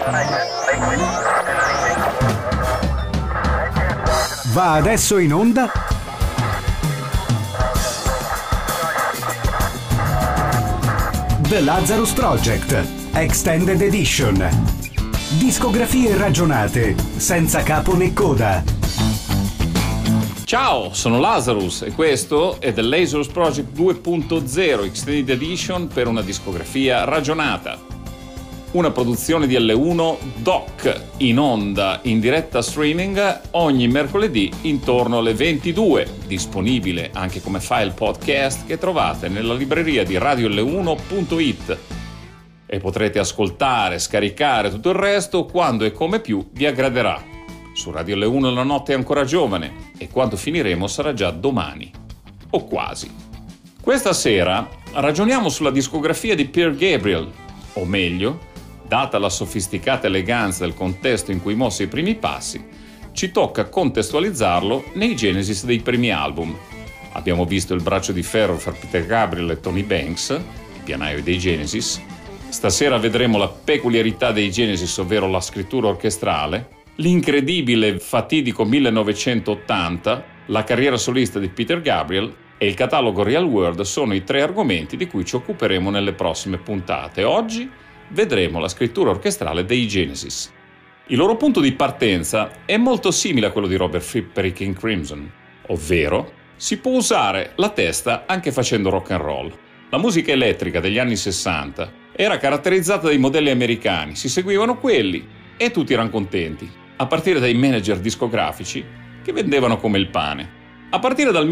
Va adesso in onda The Lazarus Project Extended Edition. Discografie ragionate, senza capo né coda. Ciao, sono Lazarus e questo è The Lazarus Project 2.0 Extended Edition per una discografia ragionata. Una produzione di L1 Doc, in onda in diretta streaming ogni mercoledì intorno alle 22, disponibile anche come file podcast che trovate nella libreria di radiol1.it e potrete ascoltare, scaricare tutto il resto quando e come più vi aggraderà. Su Radio L1 la notte è ancora giovane e quando finiremo sarà già domani, o quasi. Questa sera ragioniamo sulla discografia di Peter Gabriel, o meglio, data la sofisticata eleganza del contesto in cui mosse i primi passi, ci tocca contestualizzarlo nei Genesis dei primi album. Abbiamo visto il braccio di ferro fra Peter Gabriel e Tony Banks, il pianaio dei Genesis. Stasera vedremo la peculiarità dei Genesis, ovvero la scrittura orchestrale, l'incredibile fatidico 1980, la carriera solista di Peter Gabriel e il catalogo Real World sono i tre argomenti di cui ci occuperemo nelle prossime puntate. Oggi vedremo la scrittura orchestrale dei Genesis. Il loro punto di partenza è molto simile a quello di Robert Fripp per i King Crimson, ovvero si può usare la testa anche facendo rock and roll. La musica elettrica degli anni 60 era caratterizzata dai modelli americani, si seguivano quelli e tutti erano contenti, a partire dai manager discografici che vendevano come il pane. A partire dal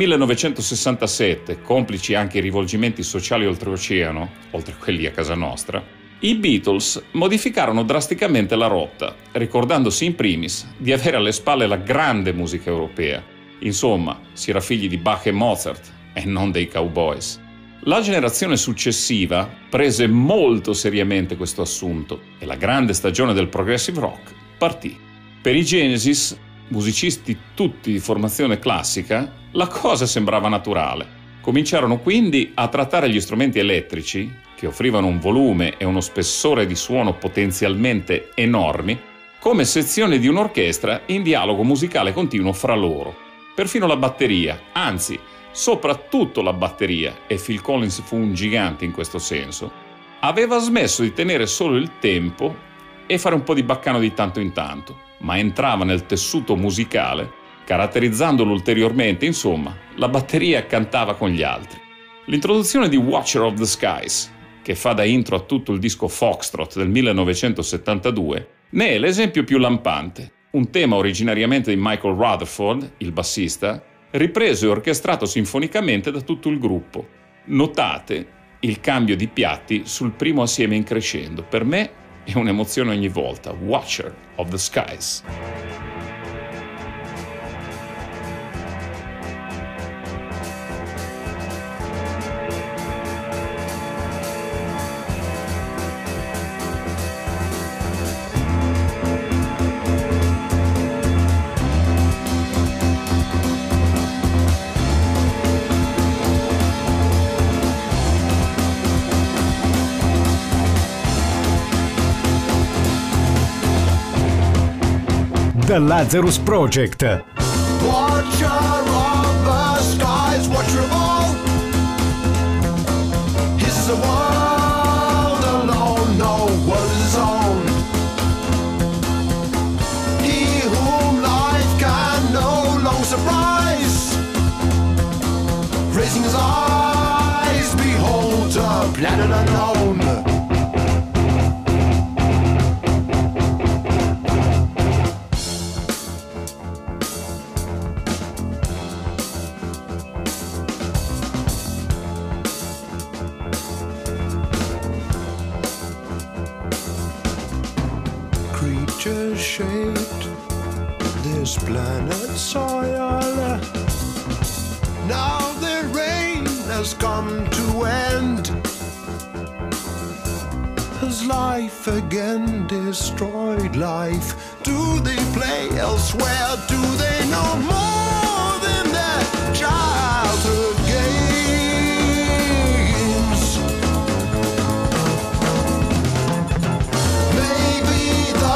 1967, complici anche i rivolgimenti sociali oltreoceano, oltre a quelli a casa nostra, i Beatles modificarono drasticamente la rotta, ricordandosi in primis di avere alle spalle la grande musica europea. Insomma, si era figli di Bach e Mozart e non dei cowboys. La generazione successiva prese molto seriamente questo assunto e la grande stagione del progressive rock partì. Per i Genesis, musicisti tutti di formazione classica, la cosa sembrava naturale. Cominciarono quindi a trattare gli strumenti elettrici, che offrivano un volume e uno spessore di suono potenzialmente enormi, come sezioni di un'orchestra in dialogo musicale continuo fra loro. Perfino la batteria, anzi, soprattutto la batteria, e Phil Collins fu un gigante in questo senso, aveva smesso di tenere solo il tempo e fare un po' di baccano di tanto in tanto, ma entrava nel tessuto musicale, caratterizzandolo ulteriormente. Insomma, la batteria cantava con gli altri. L'introduzione di Watcher of the Skies, che fa da intro a tutto il disco Foxtrot del 1972, ne è l'esempio più lampante. Un tema originariamente di Michael Rutherford, il bassista, ripreso e orchestrato sinfonicamente da tutto il gruppo. Notate il cambio di piatti sul primo assieme in crescendo. Per me è un'emozione ogni volta. Watcher of the Skies. The Lazarus Project. Watcher of the skies, watcher of all. His the world alone, no world is his own. He whom life can no long surprise, raising his eyes, behold a planet unknown. Shaped this planet's soil. Now the rain has come to end. Has life again destroyed life? Do they play elsewhere? Do they know more than their childhood games? Maybe the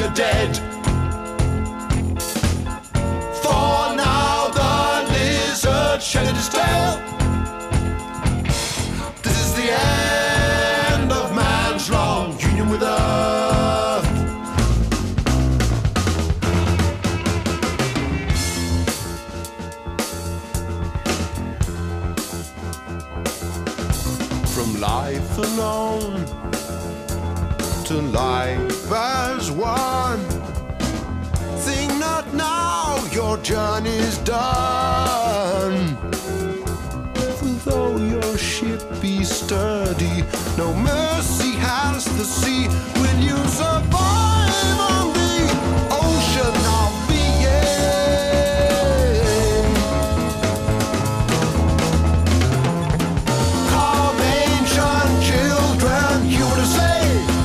the dead. For now the lizard shedded his tail. This is the end of man's long union with earth. From life alone to life as one. Think not now, your journey's done. For though your ship be sturdy, no mercy has the sea. Will you survive on the ocean of being? Come ancient children, you to say,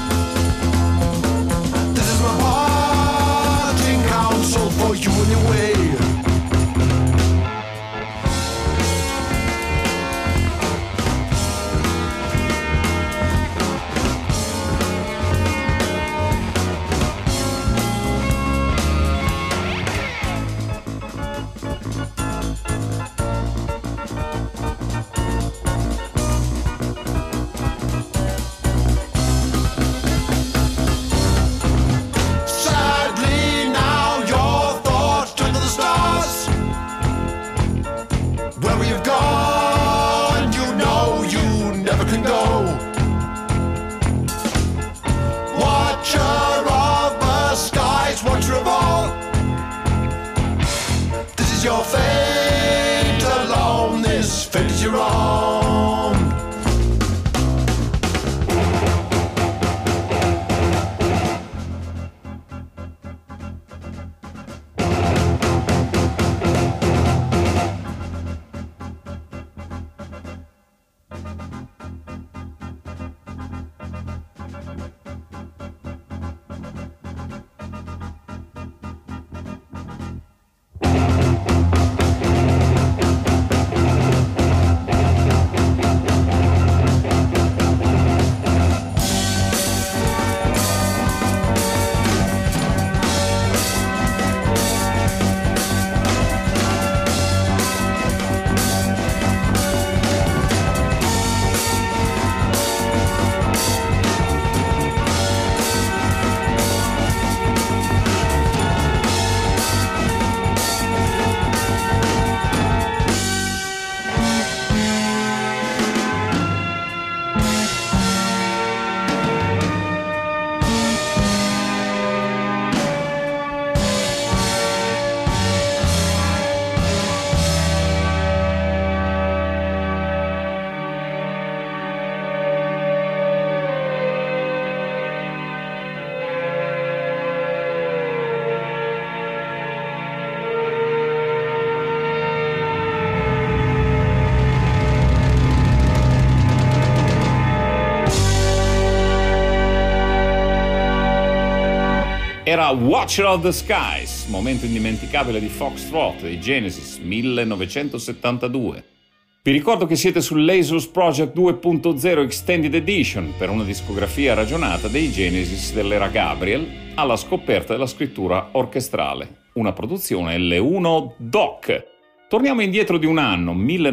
this is my parting counsel for you anyway. Sadly now your thoughts turn to the stars. Where we have gone, you know you never can go. Watcher of the skies, watcher of all. This is your fate alone, this fate is your own. Era Watcher of the Skies, momento indimenticabile di Foxtrot dei Genesis 1972. Vi ricordo che siete sul Lazarus Project 2.0 Extended Edition per una discografia ragionata dei Genesis dell'era Gabriel alla scoperta della scrittura orchestrale, una produzione L1 Doc. Torniamo indietro di un anno,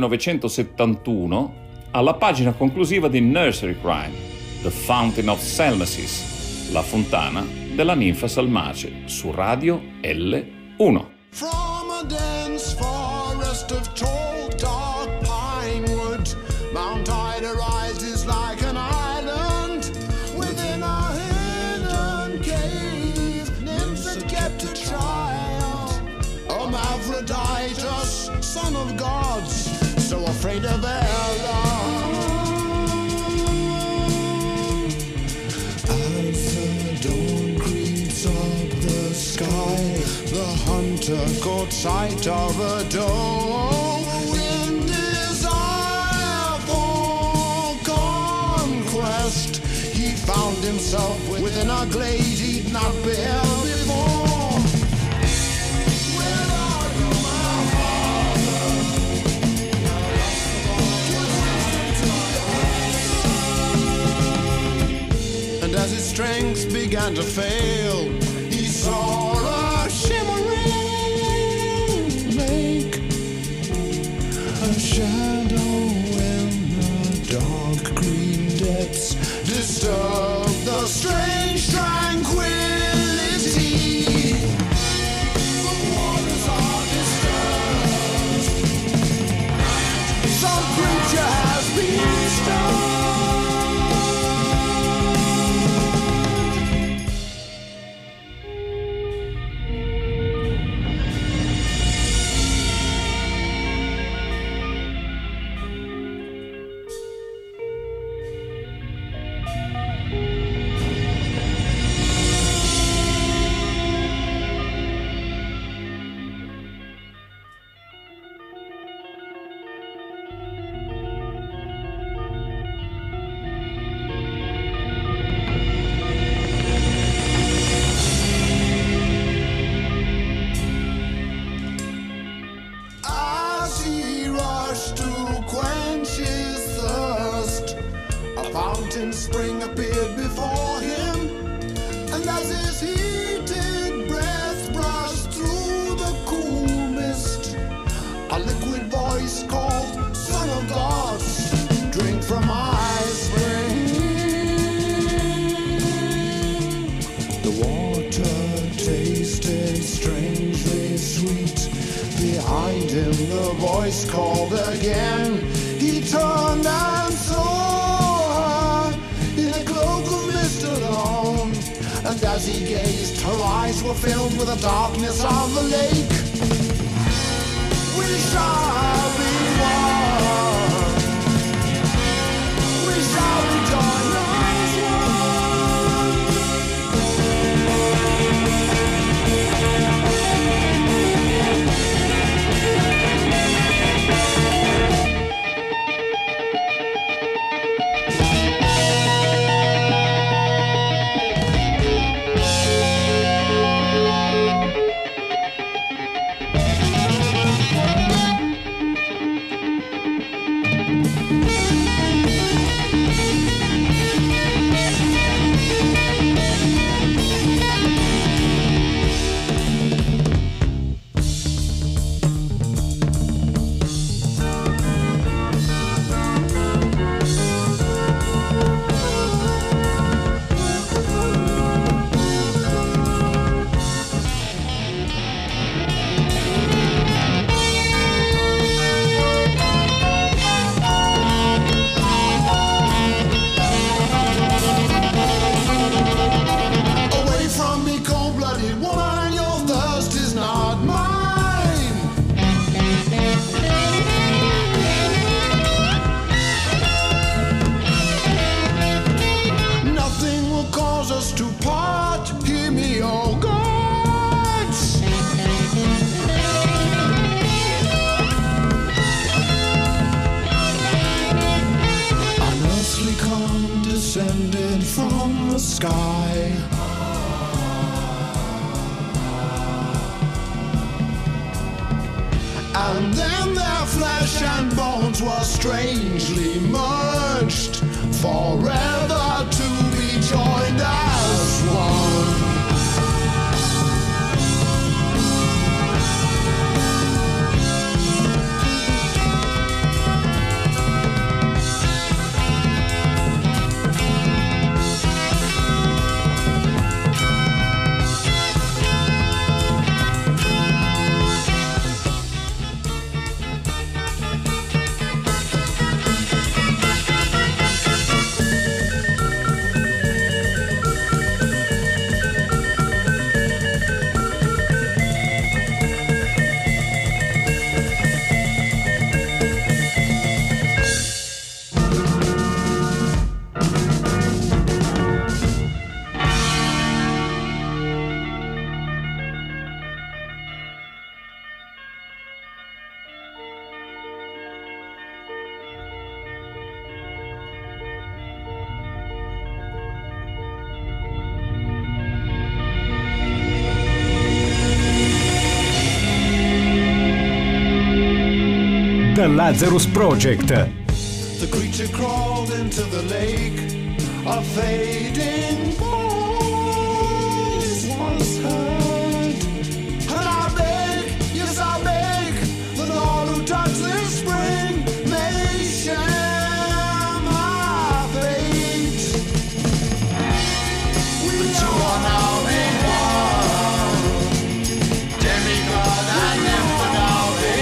1971, alla pagina conclusiva di Nursery Rhyme, The Fountain of Salmacis, la fontana della ninfa salmace, su Radio L1. From a dense forest of tall dark pine wood, Mount Ida rises like an island. Within a hidden cave, nymphs are kept to trial. Hermaphroditus, son of gods, so afraid of their love. As the dawn creeps up the sky, the hunter caught sight of a doe. In desire for conquest, he found himself within a glade he'd not beheld before. Where are you, my father? And as his strength began to fail, he saw a shimmering lake, a shadow in the dark green depths disturbed the strange tranquility. The waters are disturbed. Some creature has been stirred. As he rushed to quench his thirst, a fountain spring appeared before him, and as his heated breath brushed through the cool mist, a liquid voice called, "Son of gods, drink from my spring." The water tasted strangely sweet. Behind him the voice called again. He turned and saw her in a cloak of mist alone. And as he gazed, her eyes were filled with the darkness of the lake. We shall be one. We shall rejoin as one. Away from me, cold-blooded woman, your thirst is not mine. Nothing will cause us to part. Hear me, oh gods. Unearthly calm descended from the sky. And then their flesh and bones were strangely merged, forever to be joined as one. The Lazarus Project. The creature crawled into the lake. A fading voice was heard. but you are now the one. Demigod and emperor now the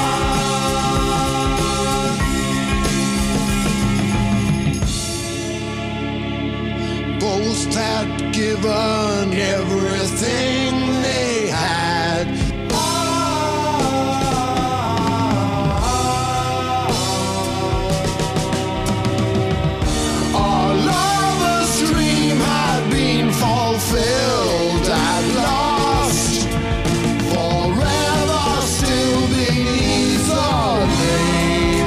one. Both had given everything they had. Our lover's dream had been fulfilled at last, forever still beneath the lake.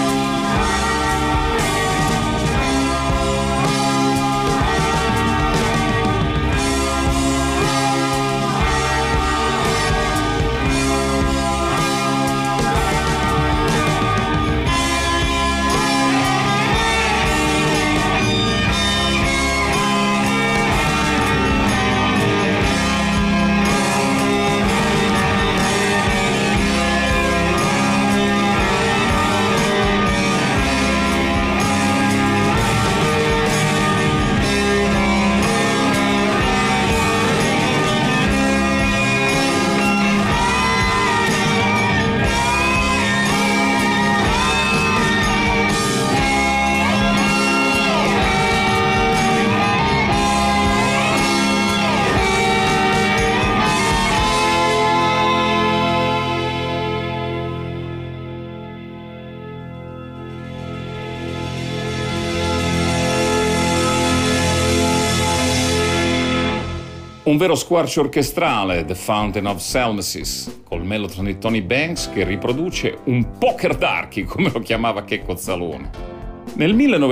Un vero squarcio orchestrale, The Fountain of Selmesis, col mellotron di Tony Banks che riproduce un poker darky, come lo chiamava Checco Zalone. Nel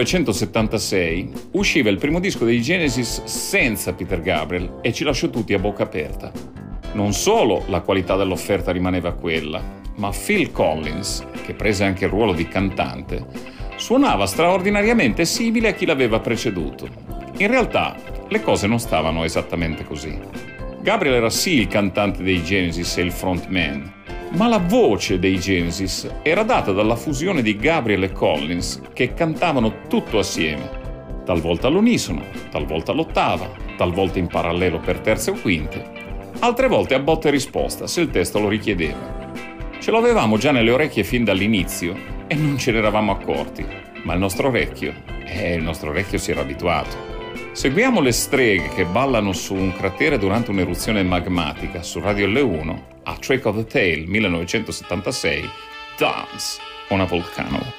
1976 usciva il primo disco dei Genesis senza Peter Gabriel e ci lasciò tutti a bocca aperta. Non solo la qualità dell'offerta rimaneva quella, ma Phil Collins, che prese anche il ruolo di cantante, suonava straordinariamente simile a chi l'aveva preceduto. In realtà le cose non stavano esattamente così. Gabriel era sì il cantante dei Genesis e il frontman, ma la voce dei Genesis era data dalla fusione di Gabriel e Collins, che cantavano tutto assieme, talvolta all'unisono, talvolta all'ottava, talvolta in parallelo per terze o quinte, altre volte a botta e risposta se il testo lo richiedeva. Ce l'avevamo già nelle orecchie fin dall'inizio e non ce ne eravamo accorti, ma il nostro orecchio si era abituato. Seguiamo le streghe che ballano su un cratere durante un'eruzione magmatica su Radio L1 a Trick of the Tail 1976, Dance on a Volcano.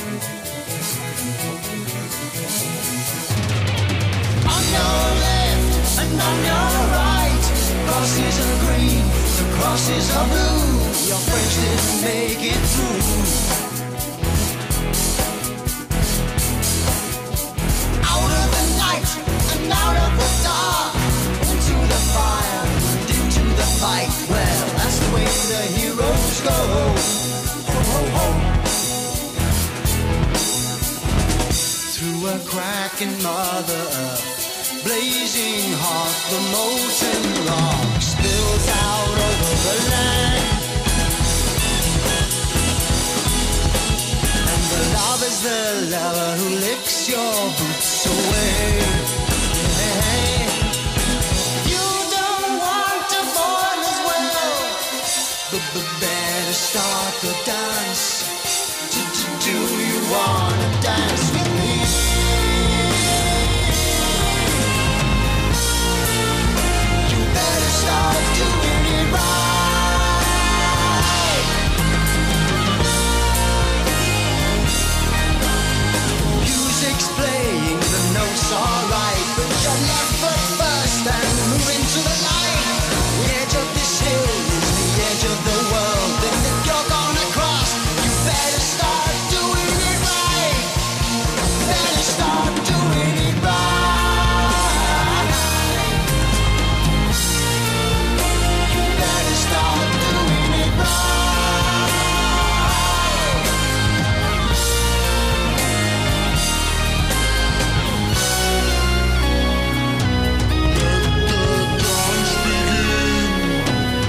On your left and on your right, crosses are green, the crosses are blue. Your friends didn't make it through. Out of the night and out of the dark, into the fire and into the fight. Well, that's the way the heroes go. Ho, ho, ho. Through a crack in Mother Earth, blazing hot, the molten rock spills out over the land. And the lover's the lover who licks your boots away. Hey, you don't want to fall as well, but better start the dance. Do you wanna dance with me? You better start doing it right. Music's playing, the notes are right, but your left foot first and move into the light. The edge of this hill is the edge of the world, and if you're gonna cross, you better start doing it right. Better start doing it right. You better start doing it right. Let the dance begin.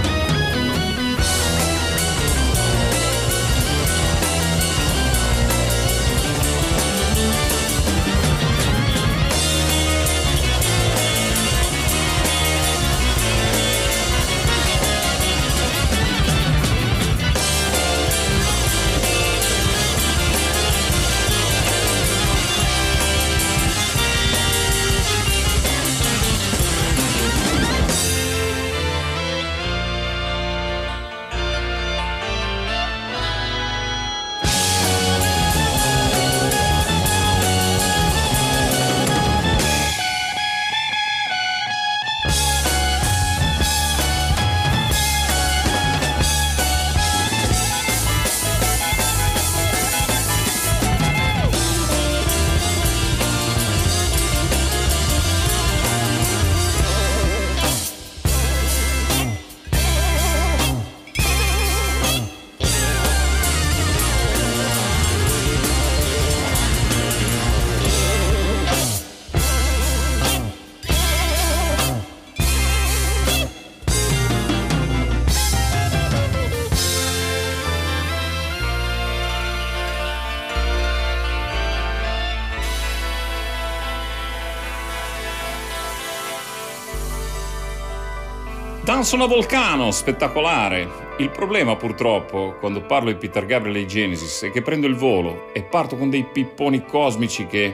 Danzano a Vulcano, spettacolare. Il problema purtroppo quando parlo di Peter Gabriel e Genesis è che prendo il volo e parto con dei pipponi cosmici che,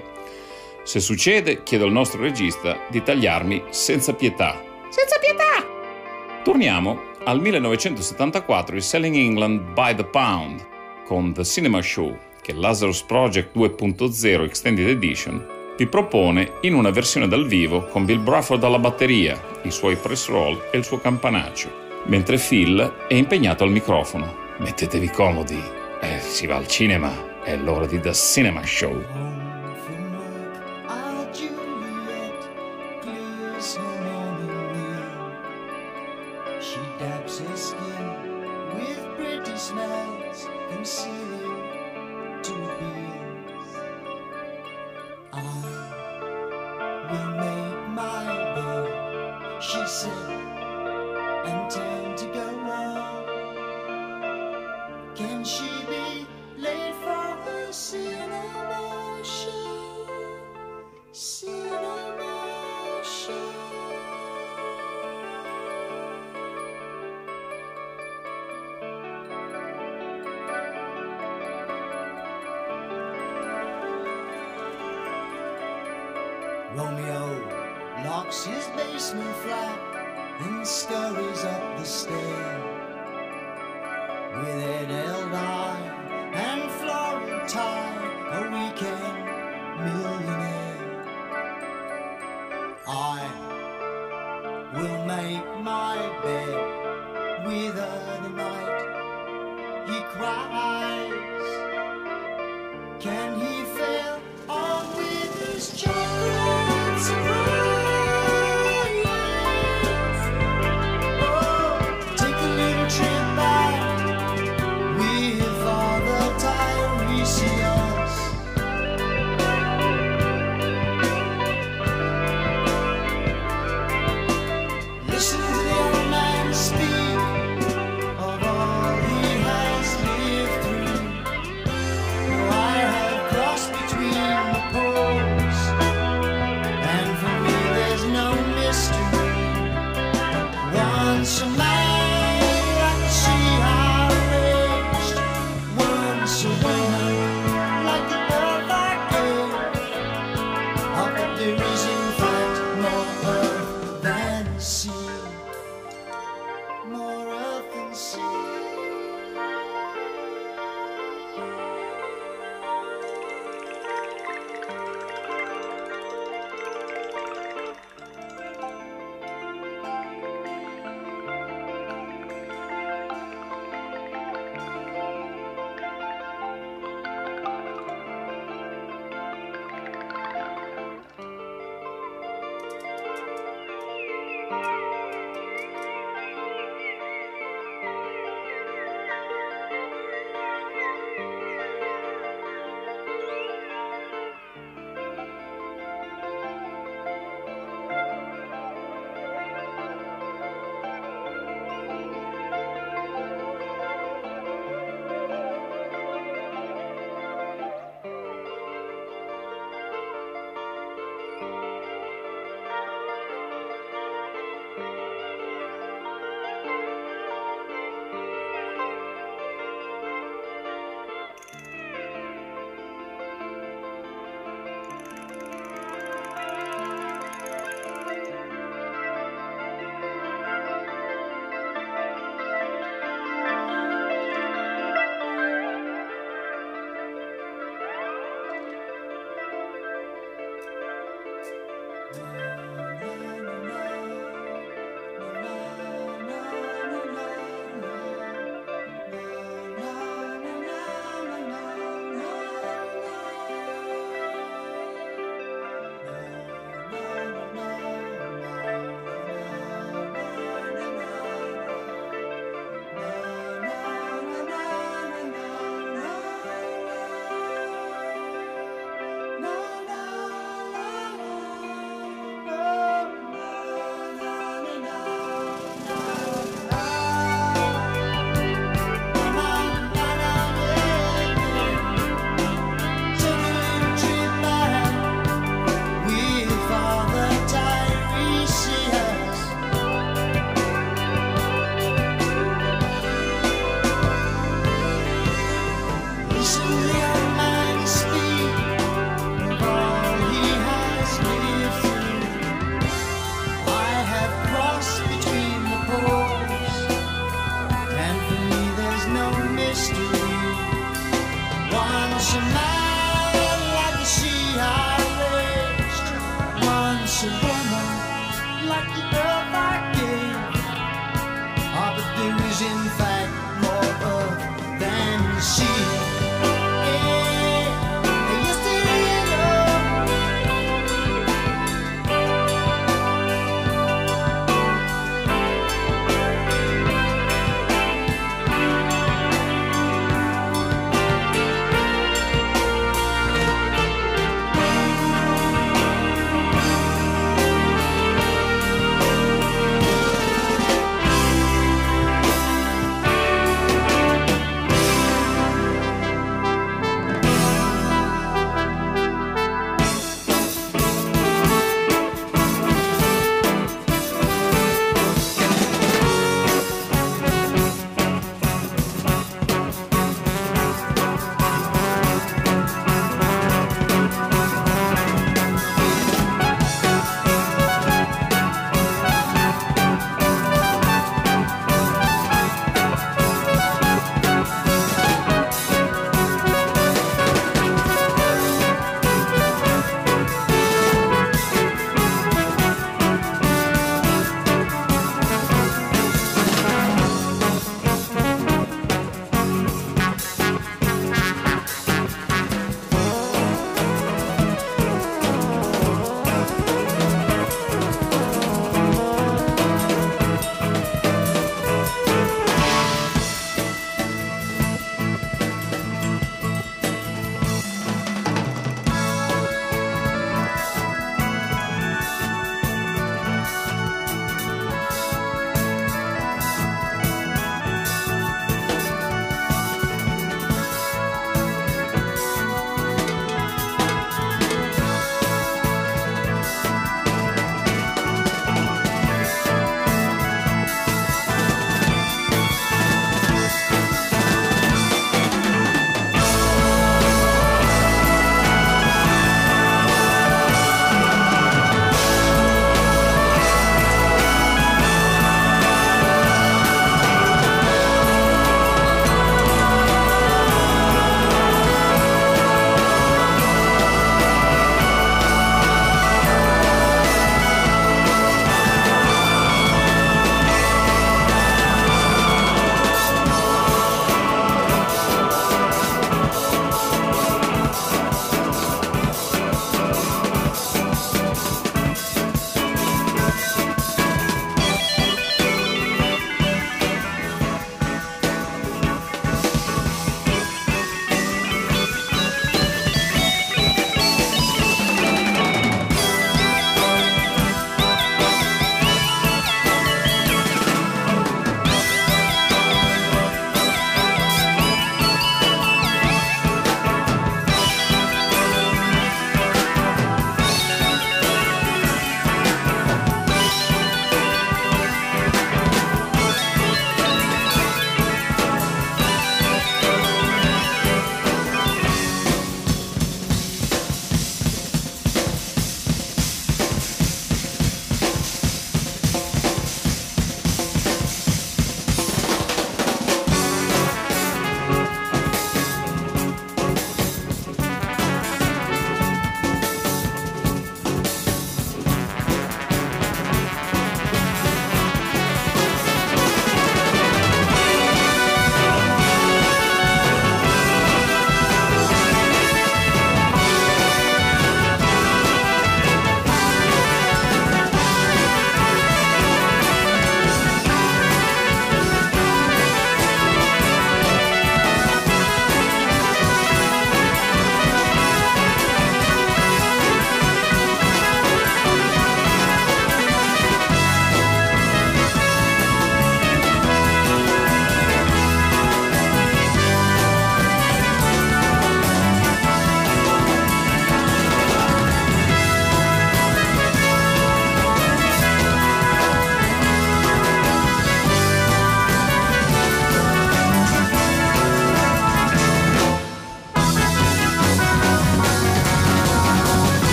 se succede, chiedo al nostro regista di tagliarmi senza pietà. Senza pietà! Torniamo al 1974 e Selling England by the Pound con The Cinema Show, che Lazarus Project 2.0 Extended Edition vi propone in una versione dal vivo con Bill Bruford alla batteria, i suoi press roll e il suo campanaccio, mentre Phil è impegnato al microfono. Mettetevi comodi, si va al cinema, è l'ora di The Cinema Show. Romeo locks his basement flat and scurries up the stair with head held high and Florentine Can he fail on with his chocolates and brines? Oh, take a little trip back with all the Tiresias. Listen to the old man speak of all he has lived through. No, I have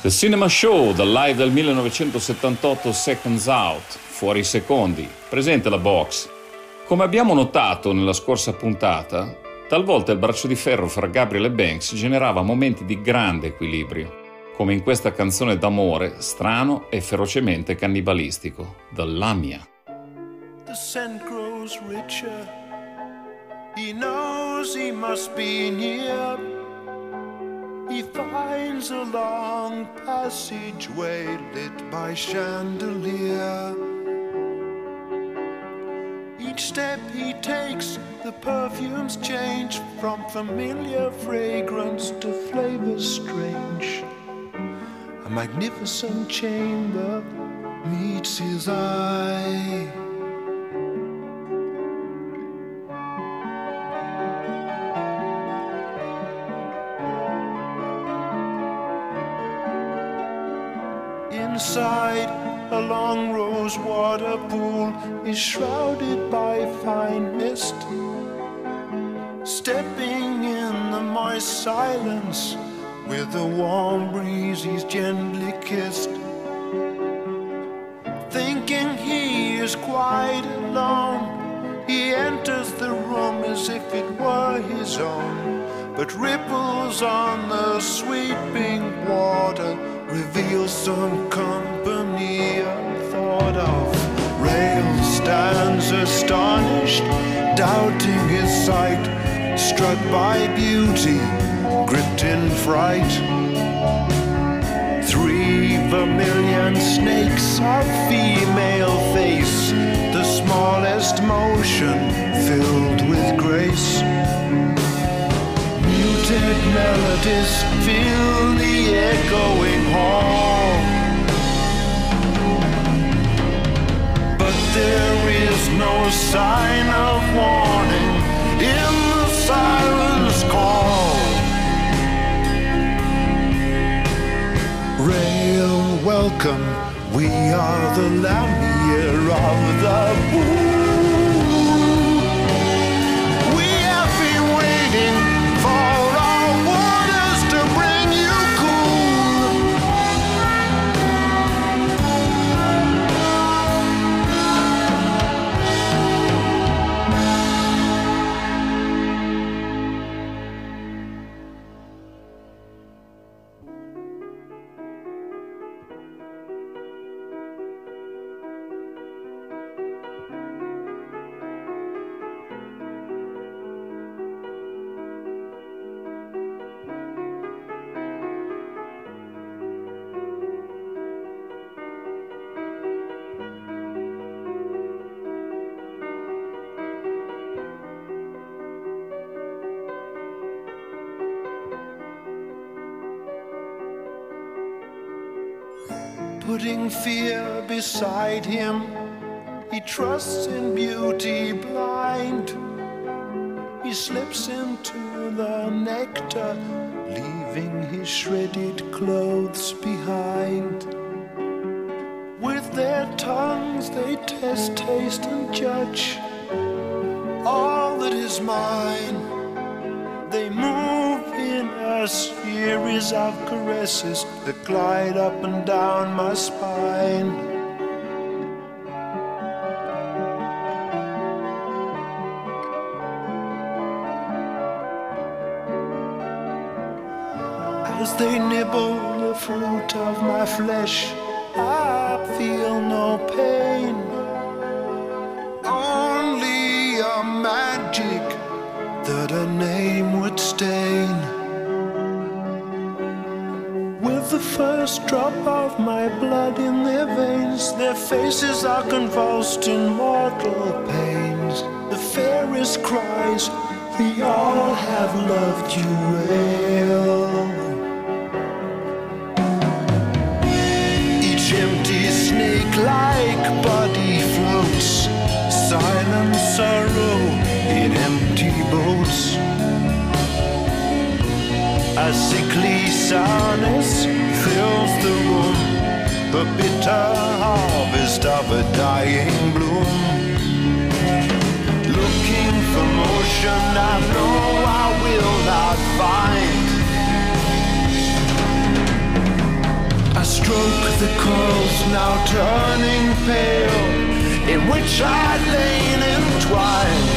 The Cinema Show, dal live del 1978 Seconds Out, Fuori secondi, presente la box. Come abbiamo notato nella scorsa puntata, talvolta il braccio di ferro fra Gabriel e Banks generava momenti di grande equilibrio, come in questa canzone d'amore strano e ferocemente cannibalistico, The Lamia. The scent grows richer. He knows he must be near. He finds a long passageway lit by chandelier. Each step he takes, the perfumes change from familiar fragrance to flavors strange. A magnificent chamber meets his eye. Inside, a long rose water pool is shrouded by fine mist. Stepping in the moist silence, with a warm breeze he's gently kissed. Thinking he is quite alone, he enters the room as if it were his own. But ripples on the sweeping water reveal some company unthought of. Rail stands astonished, doubting his sight, struck by beauty, gripped in fright. 3 vermilion snakes of female face, the smallest motion filled with grace. Muted melodies fill the echoing hall, but there is no sign of warning in the siren's call. Rail, welcome, we are the Lamia of the pool. We have been waiting for our waters to bring you cool. Putting fear beside him, he trusts in beauty blind. He slips into the nectar, leaving his shredded clothes behind. With their tongues they test, taste and judge all that is mine. They move in a series of caresses that glide up and down my spine. As they nibble the fruit of my flesh, I feel no pain, only a magic that a name would stain. With the first drop of my blood in their veins, their faces are convulsed in mortal pains. The fairest cries, we all have loved you well. Each empty snake-like body floats, silent sorrow in empty boats. A sickly sourness fills the room, the bitter harvest of a dying bloom. Looking for motion I know I will not find. now turning pale, in which I'd lain entwined.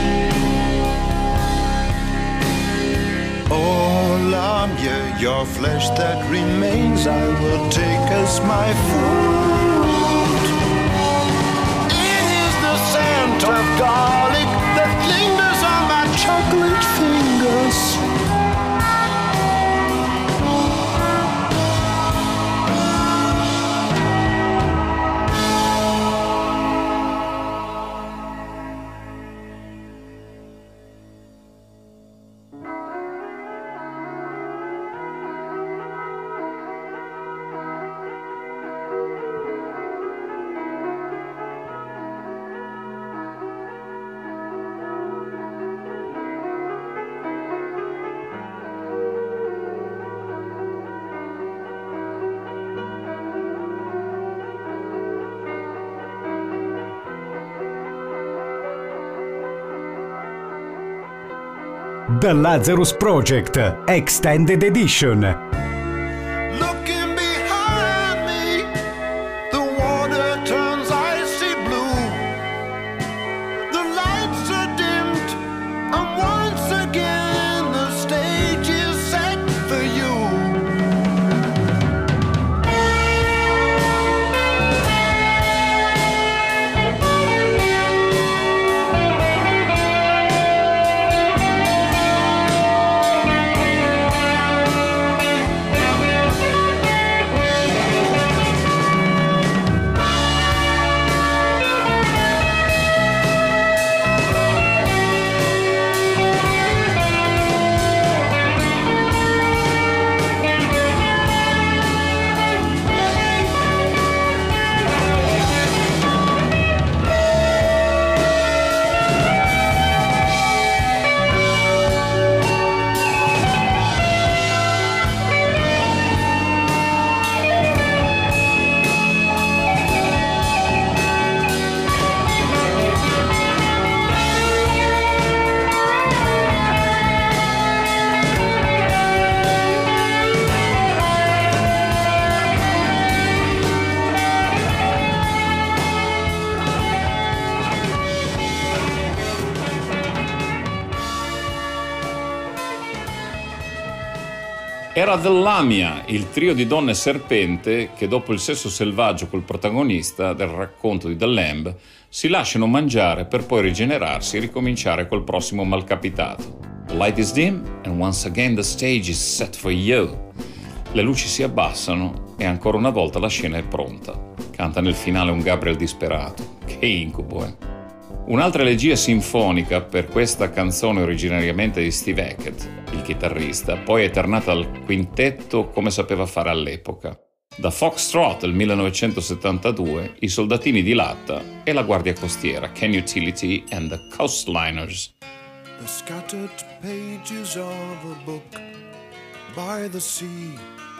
Oh, Lamia, your flesh that remains I will take as my food. It is the scent of garlic that lingers on my chocolate fingers. The Lazarus Project Extended Edition. Looking behind me, the water turns icy blue. The lights are dimmed, and once again the stage is set for you. Era The Lamia, il trio di donne serpente che dopo il sesso selvaggio col protagonista del racconto di The Lamb si lasciano mangiare per poi rigenerarsi e ricominciare col prossimo malcapitato. The light is dim and once again the stage is set for you. Le luci si abbassano e ancora una volta la scena è pronta. Canta nel finale un Gabriel disperato. Che incubo, eh? Un'altra elegia sinfonica per questa canzone originariamente di Steve Hackett, il chitarrista, poi eternata al quintetto come sapeva fare all'epoca. Da Foxtrot del 1972, i Soldatini di Latta e la Guardia Costiera, Ken Utility and the Coastliners. The scattered pages of a book by the sea,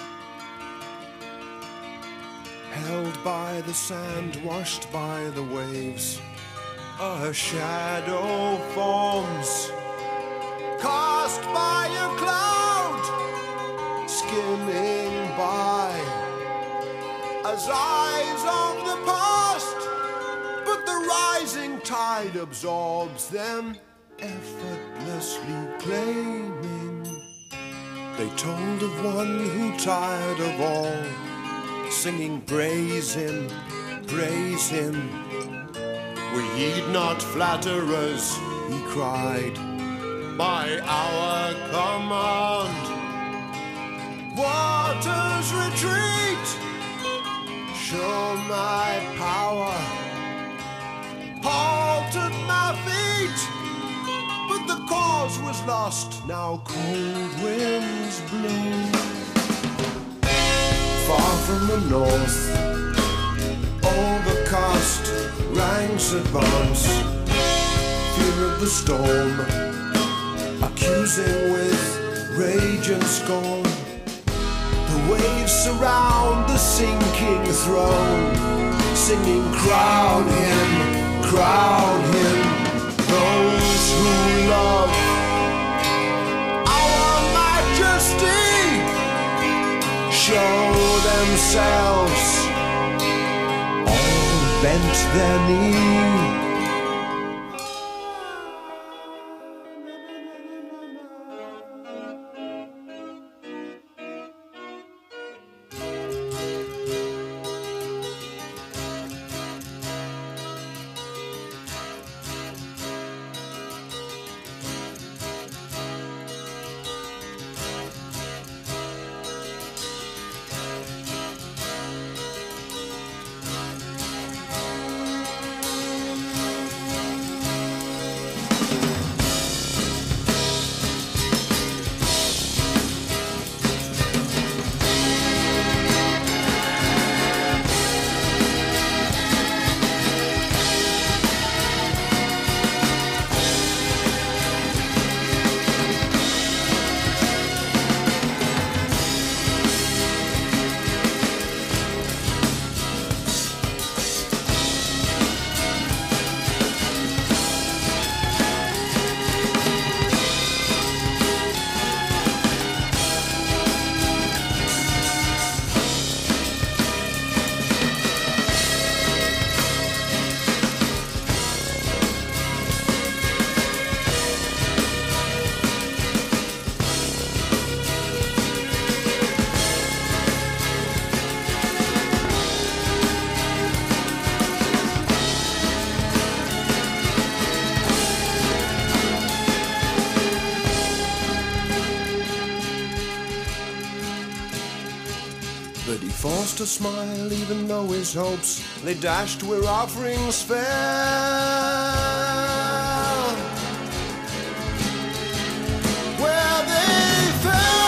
held by the sand, washed by the waves. A shadow forms, cast by a cloud, skimming by, as eyes of the past, but the rising tide absorbs them, effortlessly claiming. They told of one who tired of all, singing praise him, praise him. We heed not flatterers, he cried, by our command. Waters retreat, show my power. Halted my feet, but the cause was lost. Now cold winds blow. Far from the north, overcast ranks advance, fear of the storm, accusing with rage and scorn. The waves surround the sinking throne, singing, crown him, crown him. Those who love our majesty show themselves bent their knee. But he forced a smile even though his hopes they dashed where offerings fell. Where they fell.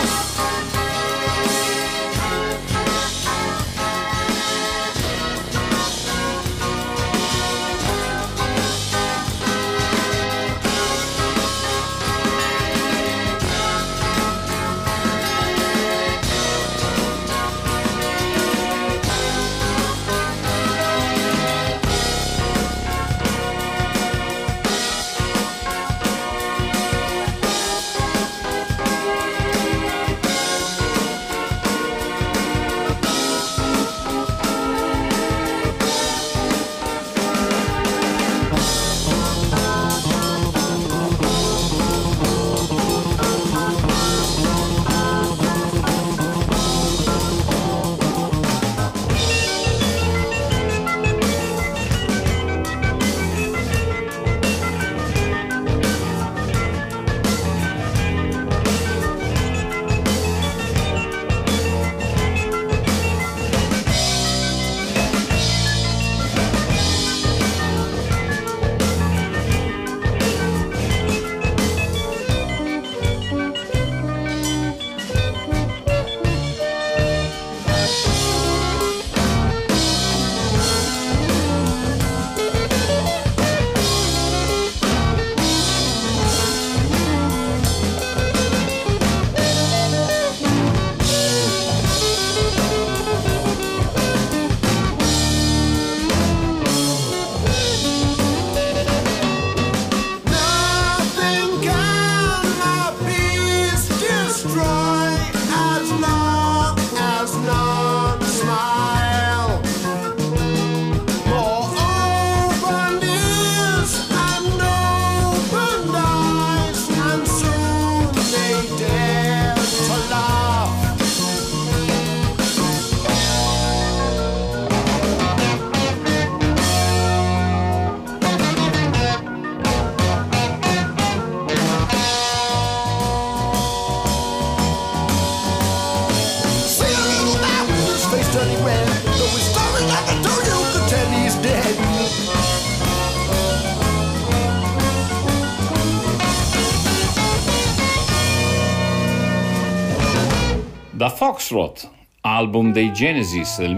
Da Foxtrot, album dei Genesis del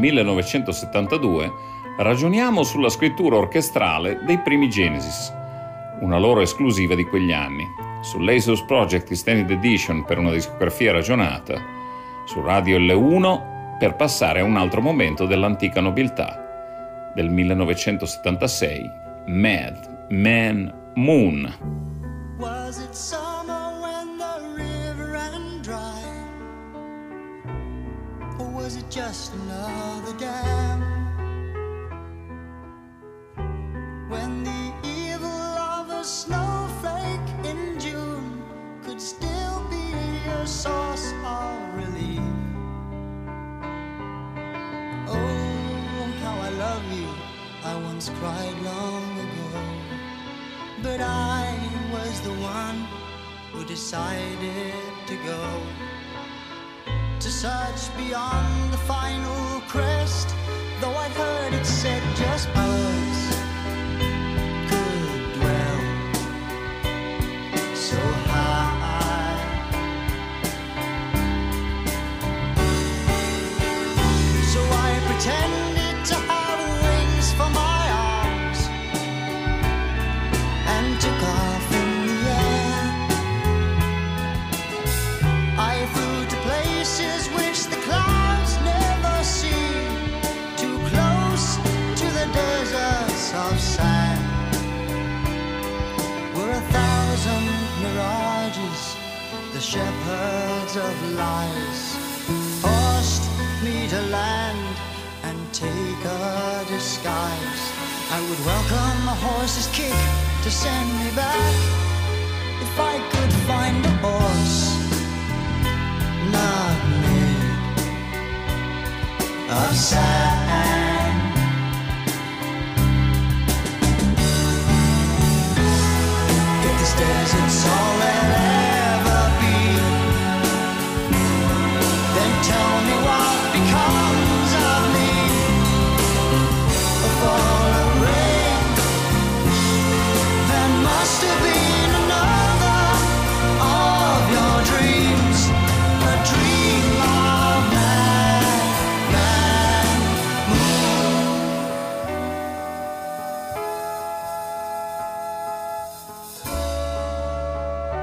1972, ragioniamo sulla scrittura orchestrale dei primi Genesis, una loro esclusiva di quegli anni, su Lazarus Project Extended Edition per una discografia ragionata, su Radio L1 per passare a un altro momento dell'antica nobiltà, del 1976, Mad Man Moon. Was it summer when the river ran dry? Or was it just another dam? quite long ago. But I was the one who decided to go to search beyond the final crest. Though I'd heard it said just birds could dwell so high. So I pretended to have wings for my arms and took off in the air. I flew to places which the clouds never see, too close to the deserts of sand, where 1,000 mirages, the shepherds of lies, forced me to land and take a disguise. I would welcome a horse's kick to send me back if I could find a horse not made of sand. If this desert's all there'll ever be, then tell me what becomes of me. A fall of rain, there must have been another of your dreams, a dream of man, moon.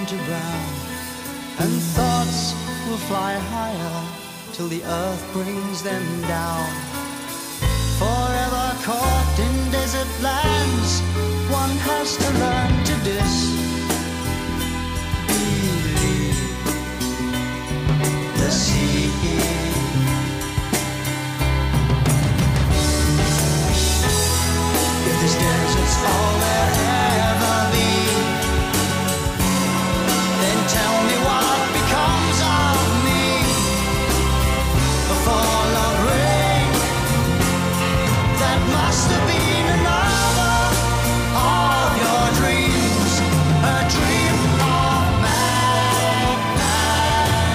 to brown, and thoughts will fly higher till the earth brings them down. Forever caught in desert lands, one has to learn to disbelieve. The sea, if this desert's all there'll ever be, then tell me what becomes of me. A fall of rain, that must have been another of your dreams, a dream of madman.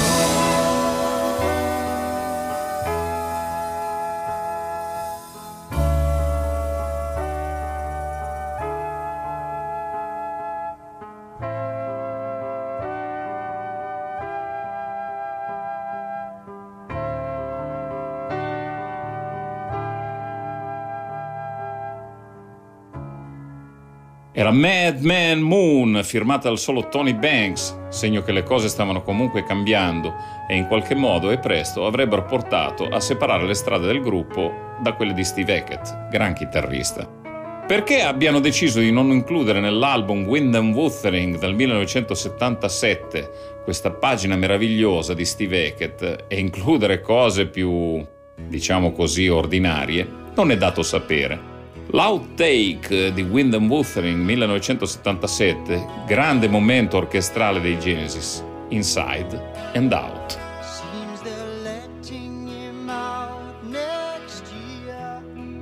Era Madman Moon, firmata dal solo Tony Banks, segno che le cose stavano comunque cambiando e in qualche modo e presto avrebbero portato a separare le strade del gruppo da quelle di Steve Hackett, gran chitarrista. Perché abbiano deciso di non includere nell'album Wind and Wuthering del 1977 questa pagina meravigliosa di Steve Hackett e includere cose più, diciamo così, ordinarie, non è dato sapere. L'outtake di Wind and Wuthering 1977, grande momento orchestrale dei Genesis, Inside and Out. Seems they're letting him out next year.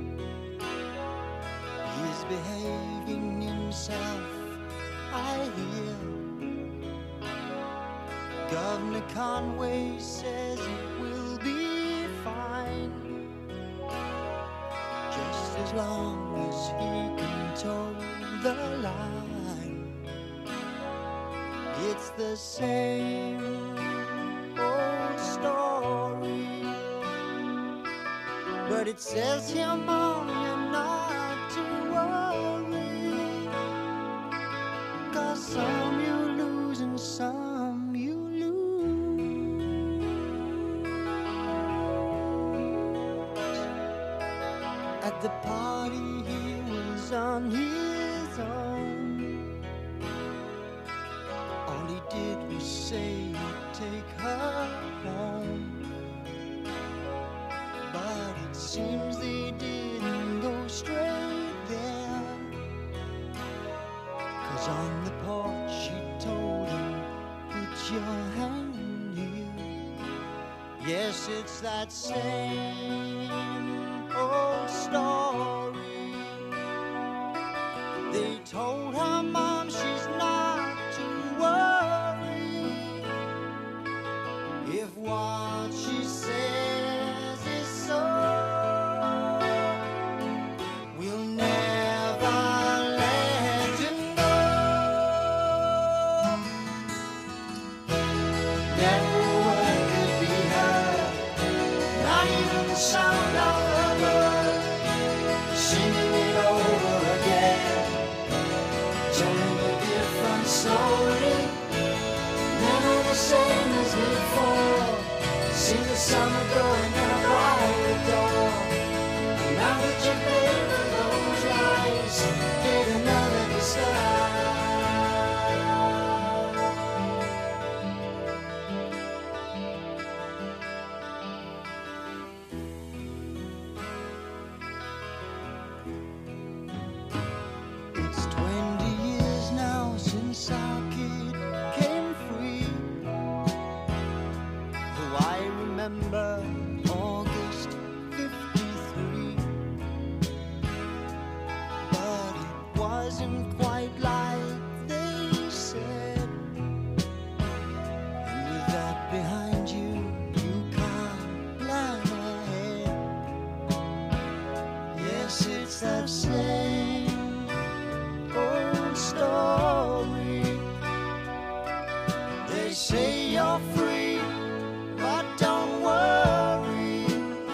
He's behaving himself, I hear. Governor Conway says it will be fine, just as long as he can toe the line. It's the same old story, but it says here, Mom, you're not to worry, 'cause some you lose and some you lose. At the party he was on his own. All he did was say he'd take her home, but it seems they didn't go straight there, 'cause on the porch she told him, put your hand here. Yes, it's that same old story. They told her mom she's not to worry, if what she says is so, we'll never let you know. Never a word could be heard, not even the sound of a bird singing it over again, telling a different story, never the same as before. See the summer going out by the door, and now that you've paid for those lies, get another disguise. It's 20 years now since our kid came free. Oh, I remember August 53, but it wasn't quite like they said. And with that behind you, you can't plan ahead. Yes, it's that same old story. They say you're free, but don't worry.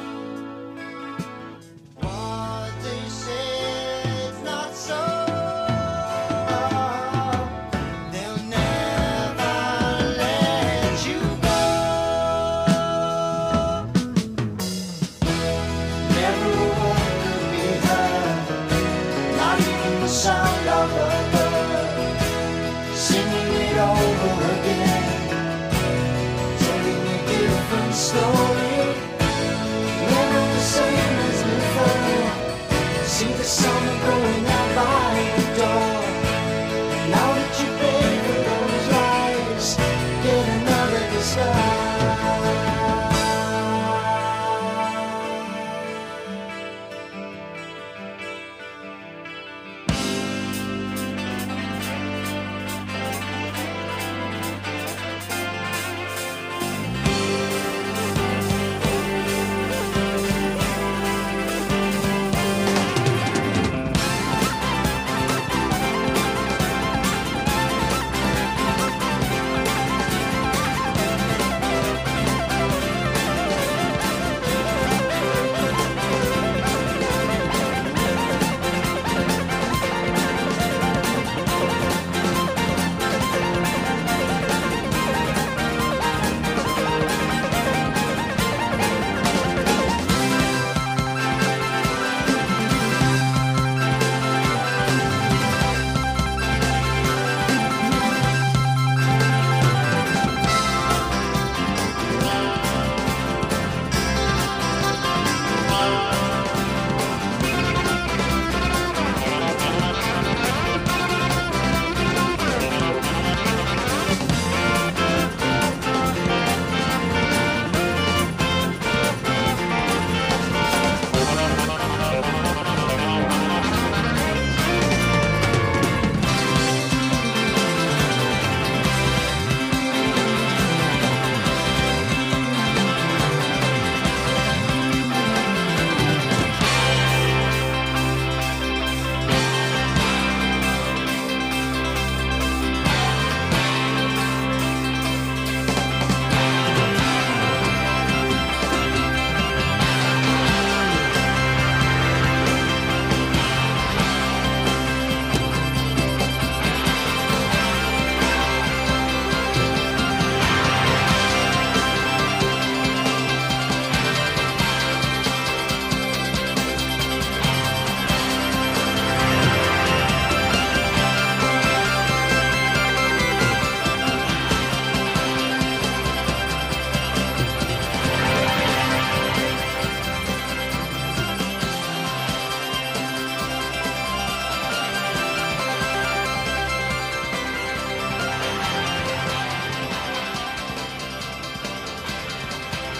What they say is not so. They'll never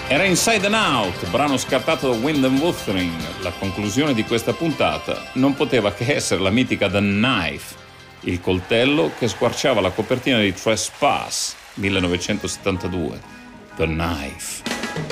Era Inside and Out, brano scartato da Wind and Wuthering. La conclusione di questa puntata non poteva che essere la mitica The Knife, il coltello che squarciava la copertina di Trespass 1972. The Knife.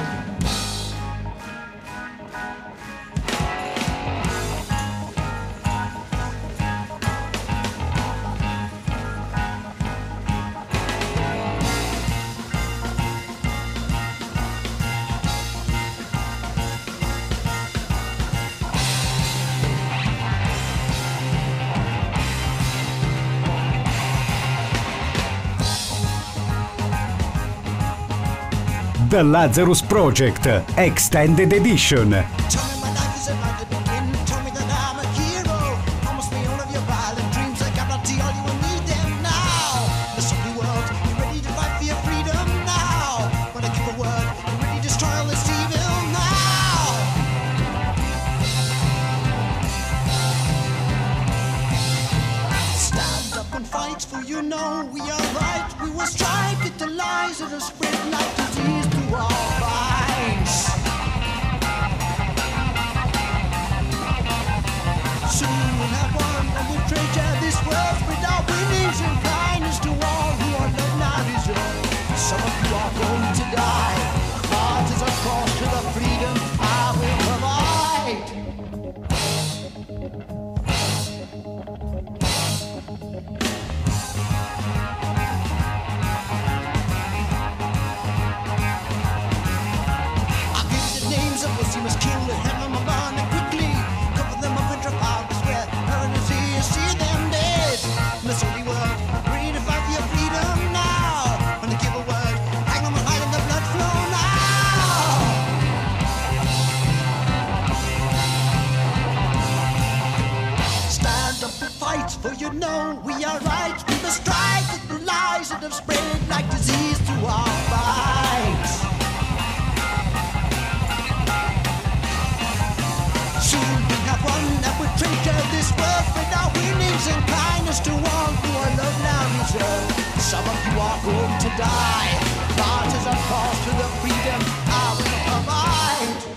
The Lazarus Project Extended Edition. Tell me my life is about to begin. Tell me that I'm a hero. Almost me all of your violent dreams. I guarantee all you will need them now. The silly world, you ready to fight for your freedom now? When I give a word, you ready to destroy all this evil now? Stand up and fight, for you know we are right. We will strike at the lies that are spread like disease through our minds. Soon we'll have won and we'll treasure this world with our winnings and kindness to all who are love now deserve. Some of you are going to die. Martyrs are crossed to the freedom I will provide. I'll give you the names of those you must kill and have them abandoned quickly. Cover them up in Trafalgar Square. Parents here, see them dead. In this holy world, ready to fight for your freedom now. When they give a word, hang them and hide in the blood flow now. Stand up and fight, for you know we are right. We must strike at the lies that have spread like disease through our minds. Soon we have won and we treasure this world with our winnings and kindness to all who are love now reserved. Some of you are going to die. Martyrs are called to the freedom I will provide.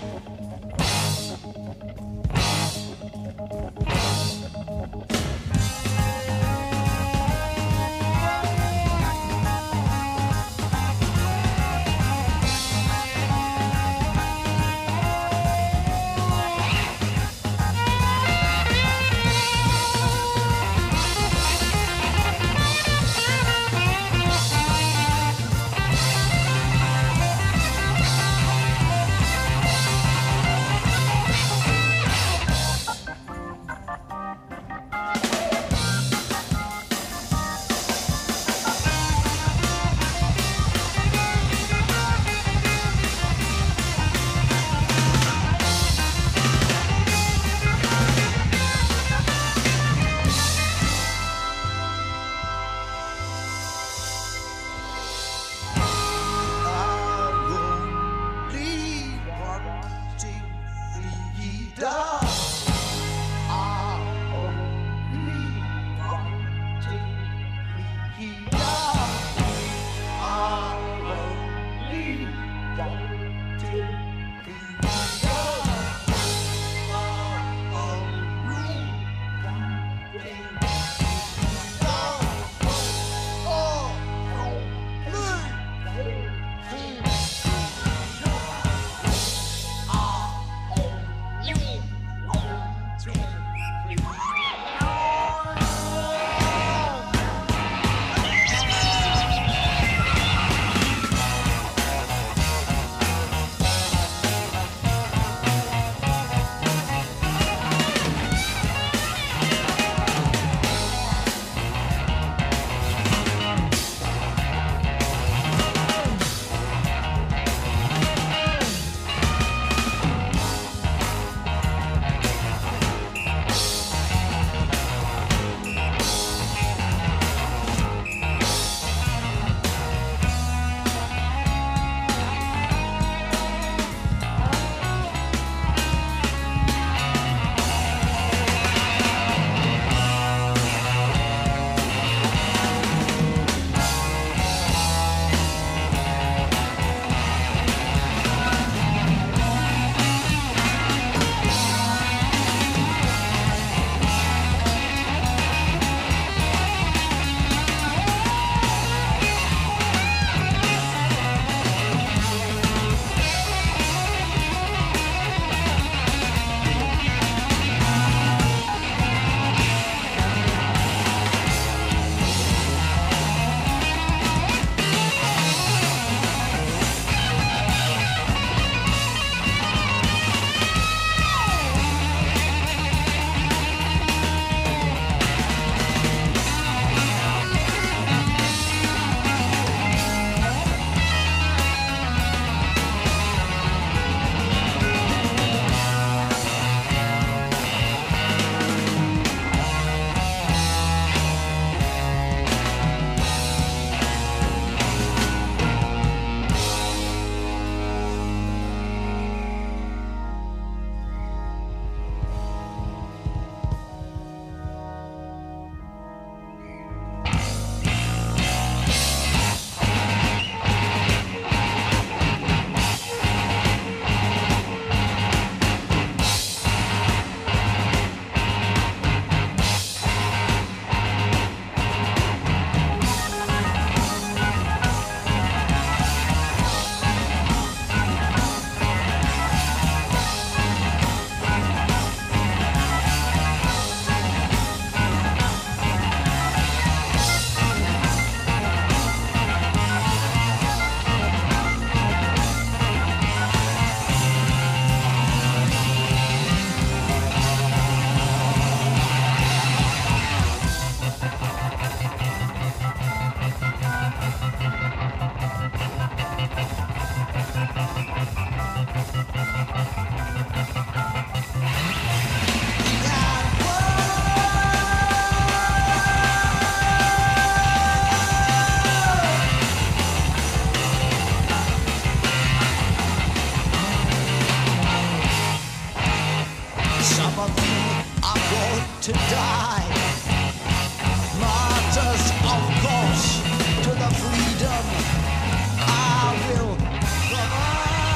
to die. Martyrs, of course, to the freedom I will provide.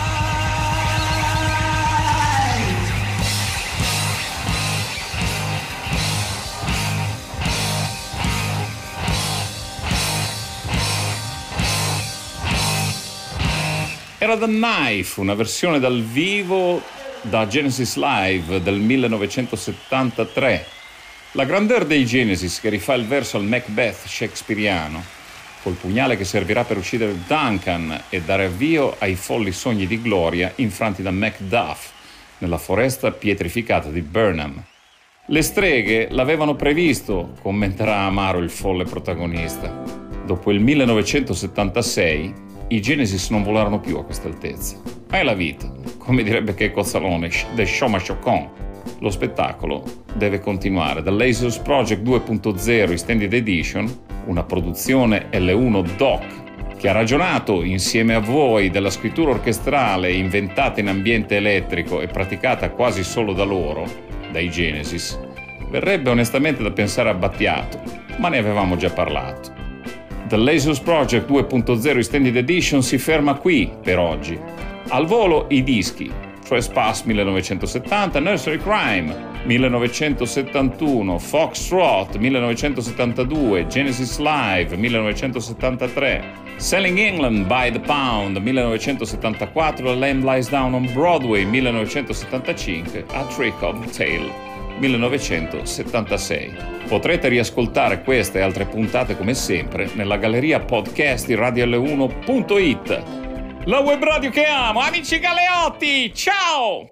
Era The Knife, una versione dal vivo da Genesis Live del 1973. La grandeur dei Genesis che rifà il verso al Macbeth shakespeariano, col pugnale che servirà per uccidere Duncan e dare avvio ai folli sogni di gloria infranti da Macduff nella foresta pietrificata di Burnham. Le streghe l'avevano previsto, commenterà amaro il folle protagonista. Dopo il 1976 i Genesis non volarono più a questa altezza. Ma è la vita, come direbbe Checco Zalone, de Shoma Chocon. Lo spettacolo deve continuare. The Lasers Project 2.0 Extended Edition, una produzione L1 Doc, che ha ragionato insieme a voi della scrittura orchestrale inventata in ambiente elettrico e praticata quasi solo da loro, dai Genesis, verrebbe onestamente da pensare a Battiato, ma ne avevamo già parlato. The Lasers Project 2.0 Extended Edition si ferma qui per oggi. Al volo i dischi: Trespass 1970, Nursery Crime 1971, Foxtrot 1972, Genesis Live 1973, Selling England by the Pound 1974, A Lamb Lies Down on Broadway 1975, A Trick of the Tail 1976. Potrete riascoltare queste e altre puntate come sempre nella galleria podcast di RadioL1.it. La web radio che amo, amici Galeotti, ciao!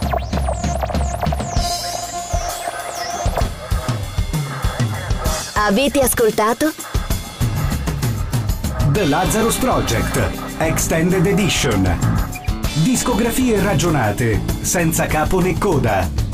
Avete ascoltato? The Lazarus Project Extended Edition. Discografie ragionate, senza capo né coda.